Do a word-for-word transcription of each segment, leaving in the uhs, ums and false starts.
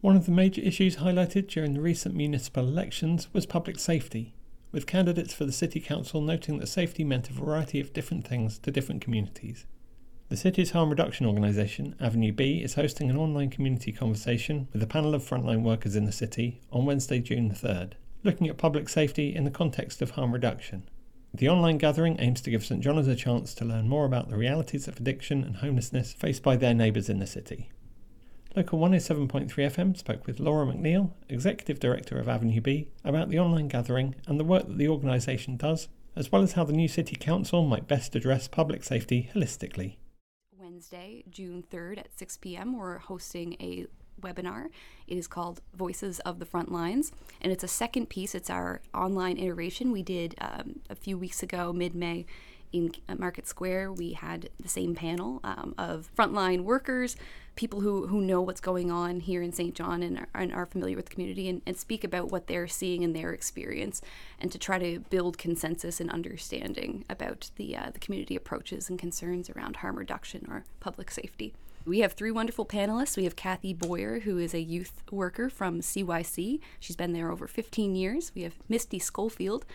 One of the major issues highlighted during the recent municipal elections was public safety, with candidates for the City Council noting that safety meant a variety of different things to different communities. The city's harm reduction organisation, Avenue B, is hosting an online community conversation with a panel of frontline workers in the city on Wednesday, June the third, looking at public safety in the context of harm reduction. The online gathering aims to give St John's a chance to learn more about the realities of addiction and homelessness faced by their neighbours in the city. Local one oh seven point three F M spoke with Laura McNeil, Executive Director of Avenue B, about the online gathering and the work that the organisation does, as well as how the new City Council might best address public safety holistically. Wednesday, June third at six p.m. we're hosting a webinar. It is called Voices of the Front Lines, and it's a second piece. It's our online iteration we did um, a few weeks ago, mid-May, in Market Square. We had the same panel um, of frontline workers, people who, who know what's going on here in Saint John and are, and are familiar with the community, and, and speak about what they're seeing in their experience, and to try to build consensus and understanding about the uh, the community approaches and concerns around harm reduction or public safety. We have three wonderful panelists. We have Kathy Boyer, who is a youth worker from C Y C. She's been there over fifteen years. We have Misty Schofield,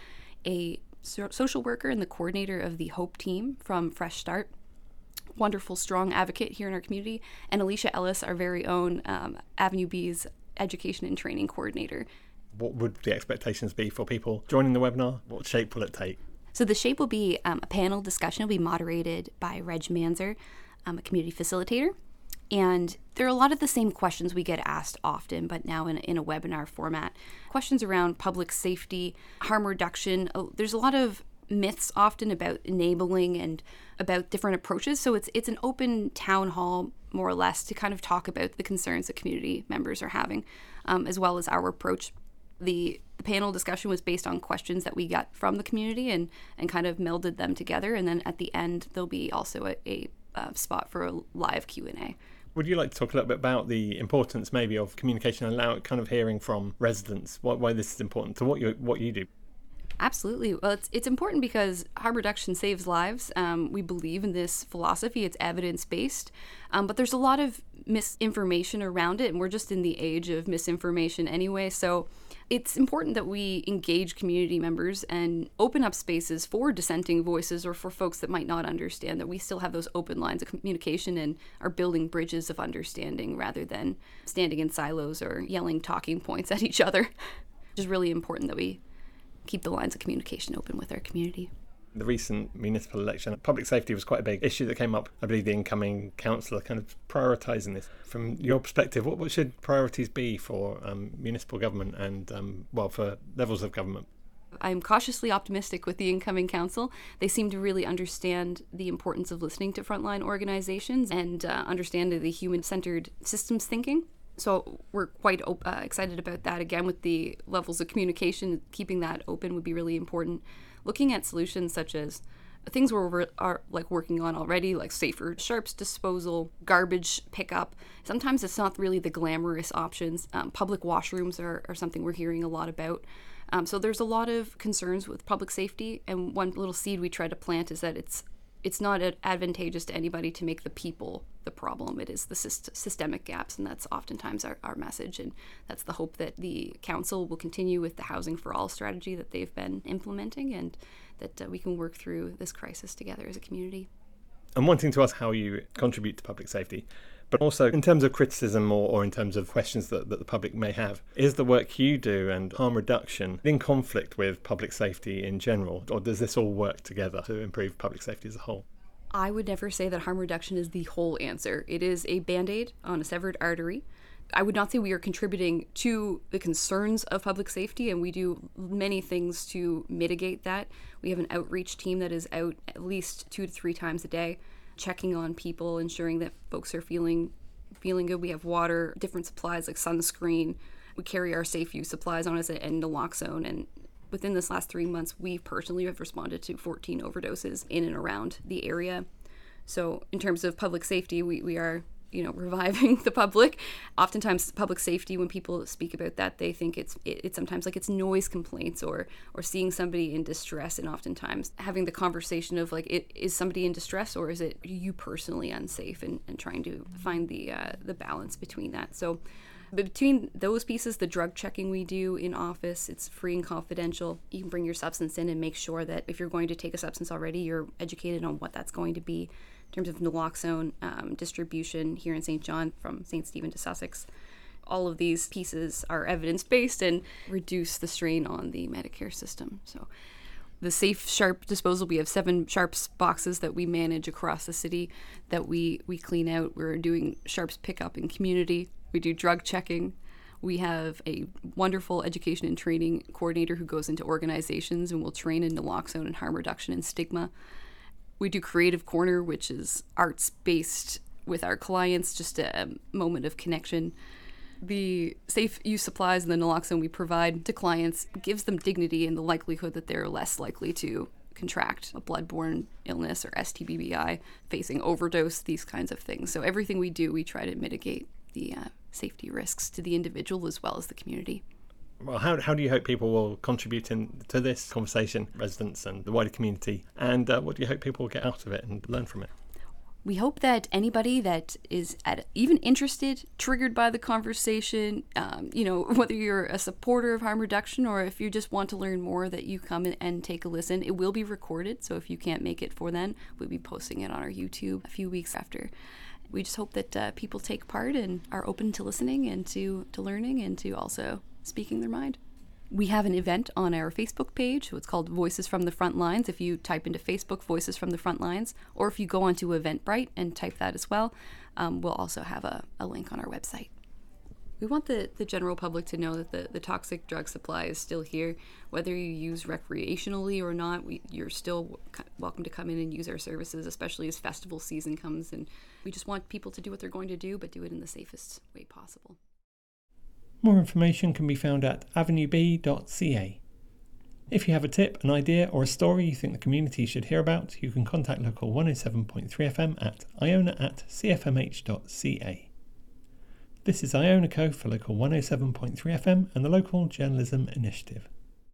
a so- social worker and the coordinator of the Hope team from Fresh Start. Wonderful, strong advocate here in our community. And Alicia Ellis, our very own um, Avenue B's education and training coordinator. What would the expectations be for people joining the webinar? What shape will it take? So the shape will be um, a panel discussion. It'll be moderated by Reg Manzer, um, a community facilitator. And there are a lot of the same questions we get asked often, but now in, in a webinar format. Questions around public safety, harm reduction. Oh, there's a lot of myths often about enabling and about different approaches. So it's it's an open town hall, more or less, to kind of talk about the concerns that community members are having, um, as well as our approach. The, the panel discussion was based on questions that we got from the community and, and kind of melded them together. And then at the end, there'll be also a, a, a spot for a live Q and A. Would you like to talk a little bit about the importance maybe of communication and allow kind of hearing from residents, why, why this is important to what you what you do? Absolutely. Well, it's it's important because harm reduction saves lives. Um, we believe in this philosophy. It's evidence-based. Um, but there's a lot of misinformation around it, and we're just in the age of misinformation anyway. So it's important that we engage community members and open up spaces for dissenting voices or for folks that might not understand, that we still have those open lines of communication and are building bridges of understanding rather than standing in silos or yelling talking points at each other. It's really important that we keep the lines of communication open with our community. The recent municipal election, public safety was quite a big issue that came up. I believe the incoming councillor kind of prioritising this. From your perspective, what, what should priorities be for um, municipal government and, um, well, for levels of government? I'm cautiously optimistic with the incoming council. They seem to really understand the importance of listening to frontline organisations and uh, understand the human-centred systems thinking. So we're quite uh, excited about that. Again, with the levels of communication, keeping that open would be really important. Looking at solutions such as things we're are like working on already, like safer sharps disposal, garbage pickup. Sometimes it's not really the glamorous options. Um, public washrooms are, are something we're hearing a lot about. Um, so there's a lot of concerns with public safety. And one little seed we try to plant is that it's it's not advantageous to anybody to make the people the problem. It is the syst- systemic gaps, and that's oftentimes our, our message. And that's the hope that the council will continue with the Housing for All strategy that they've been implementing, and that uh, we can work through this crisis together as a community. I'm wanting to ask how you contribute to public safety, but also in terms of criticism or, or in terms of questions that, that the public may have, is the work you do and harm reduction in conflict with public safety in general, or does this all work together to improve public safety as a whole? I would never say that harm reduction is the whole answer. It is a band-aid on a severed artery. I would not say we are contributing to the concerns of public safety, and we do many things to mitigate that. We have an outreach team that is out at least two to three times a day, checking on people, ensuring that folks are feeling feeling good. We have water, different supplies like sunscreen. We carry our safe use supplies on us and naloxone. And within this last three months, we personally have responded to fourteen overdoses in and around the area. So in terms of public safety, we, we are you know, reviving the public. Oftentimes public safety, when people speak about that, they think it's it, it's sometimes like it's noise complaints or or seeing somebody in distress, and oftentimes having the conversation of like, it, is somebody in distress or is it you personally unsafe, and, and trying to find the uh, the balance between that. So But between those pieces, the drug checking we do in office, it's free and confidential. You can bring your substance in and make sure that if you're going to take a substance already, you're educated on what that's going to be in terms of naloxone um, distribution here in Saint John from Saint Stephen to Sussex. All of these pieces are evidence-based and reduce the strain on the Medicare system. So the safe sharp disposal, we have seven sharps boxes that we manage across the city that we, we clean out. We're doing sharps pickup in community. We do drug checking. We have a wonderful education and training coordinator who goes into organizations and will train in naloxone and harm reduction and stigma. We do Creative Corner, which is arts-based with our clients, just a moment of connection. The safe use supplies and the naloxone we provide to clients gives them dignity and the likelihood that they're less likely to contract a bloodborne illness or S T B B I, facing overdose, these kinds of things. So everything we do, we try to mitigate the uh, safety risks to the individual as well as the community. Well, how, how do you hope people will contribute in, to this conversation, residents and the wider community? And uh, what do you hope people will get out of it and learn from it? We hope that anybody that is at, even interested, triggered by the conversation, um, you know, whether you're a supporter of harm reduction or if you just want to learn more, that you come in and take a listen. It will be recorded, so if you can't make it for then, we'll be posting it on our YouTube a few weeks after. We just hope that uh, people take part and are open to listening and to, to learning and to also speaking their mind. We have an event on our Facebook page. So it's called Voices from the Front Lines. If you type into Facebook, Voices from the Front Lines, or if you go onto Eventbrite and type that as well, um, we'll also have a, a link on our website. We want the, the general public to know that the, the toxic drug supply is still here. Whether you use recreationally or not, we, you're still welcome to come in and use our services, especially as festival season comes. And we just want people to do what they're going to do, but do it in the safest way possible. More information can be found at avenue b dot c a. If you have a tip, an idea or a story you think the community should hear about, you can contact Local one oh seven point three F M at iona at c f m h dot c a. This is Iona Co for Local one oh seven point three F M and the Local Journalism Initiative.